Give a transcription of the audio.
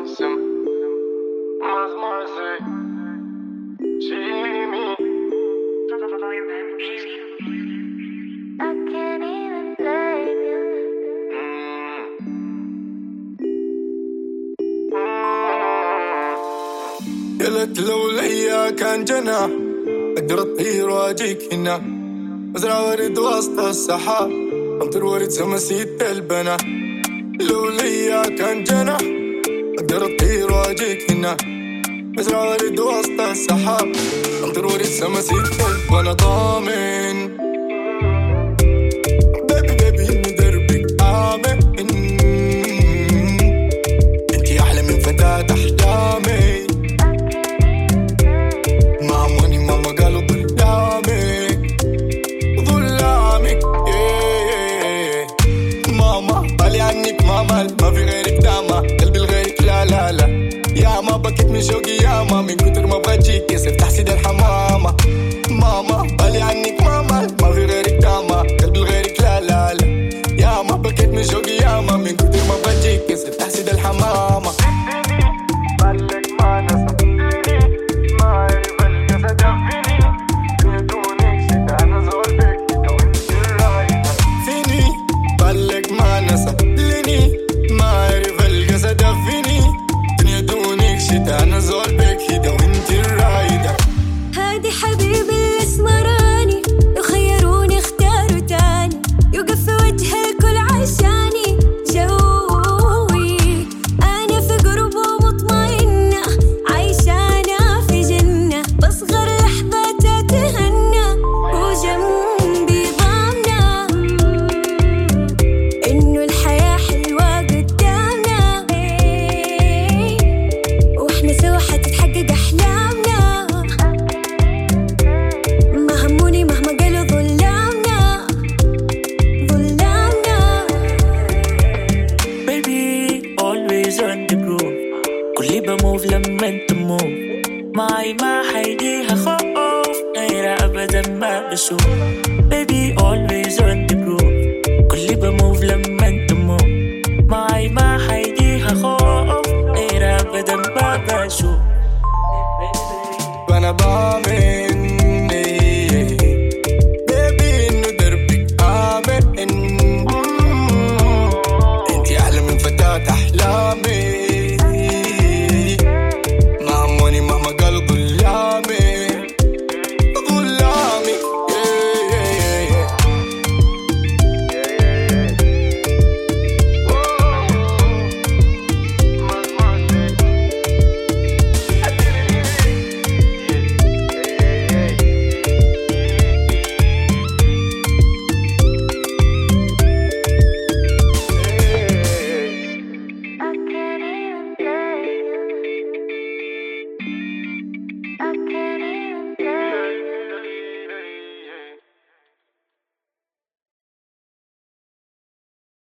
قلت لو ليا كان جناح أقدر أطير وأجيك هنا، أزرع ورد وسط السحاب، أمطر ورد سمسيت البنا. لو ليا كان جناح أقدر أطير وأجيك هنا، أزرع ورد وسط السحاب، أمطر ورد سمسيت البنا. ضامن بيبي إني دربك آمن، أنتي أحلى من فتاة أحلامي. ما في غيرك داما، قلبي لغيرك لا لا لا. يا ما بكيت من شوقي ياما، من كتر ما بغيتك يصير تحسيد الحمامة. ماما بالي عنك ماما، ما في غيرك داما، قلبي لغيرك لا لا لا. يا ما بكيت من شوقي ياما، من كتر ما بغيتك يصير تحسيد الحمامة. بالك ما نسى ما عرف الجسد فيني، بدونك شد أنا زول بك لو انت الرايدة فيني. بالك ما نسى أنا زول بك هيدا وانت الرايدة. هادي حبيبي الاسمراني، لو خيروني اختاروا تاني، يوقف في وجه الكل عشاني. جوي أنا في قرب ومطمئنة، عايشانا في جنة، بصغر لحظة تتهنى وجنبي ضامنة إنه الحياة حلوة قدامنا، سوا حتتحقق أحلامنا. ما هموني مهما قالوا ظلامنا ظلامنا. Baby always on the groove، كل بموف لما انت موف معي ما حيجيها خوف، غير أبدا ما بشوف. Baby always on the groove، كل بموف لما انت موف معي ما حيجيها خوف، غير أبدا ما بشوف. وأنا ضامن بيبي إنه دربك آمن، أنتي أحلى من فتاة أحلامي.